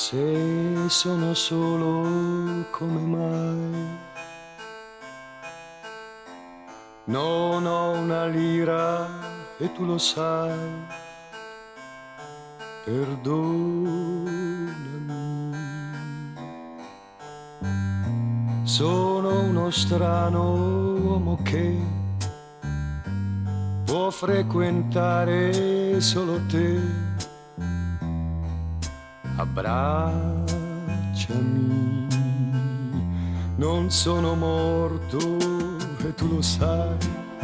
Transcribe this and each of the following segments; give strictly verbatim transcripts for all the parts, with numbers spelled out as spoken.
Se sono solo, come mai non ho una lira e tu lo sai? Perdonami. Sono uno strano uomo che può frequentare solo te. Abbracciami, non sono morto e tu lo sai.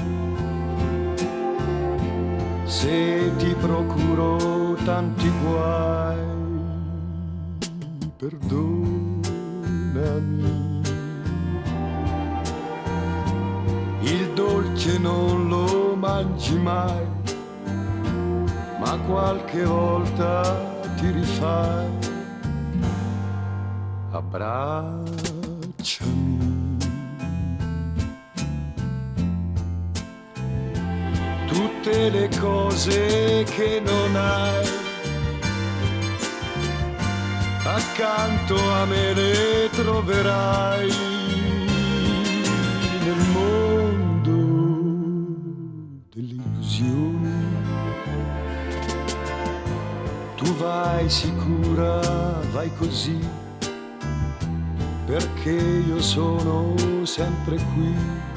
Se ti procuro tanti guai, perdonami. Il dolce non lo mangi mai, ma qualche volta ti rifai. Abbracciami. Tutte le cose che non hai accanto a me le troverai nel mondo delle illusioni. Tu vai sicura, vai così, perché io sono sempre qui.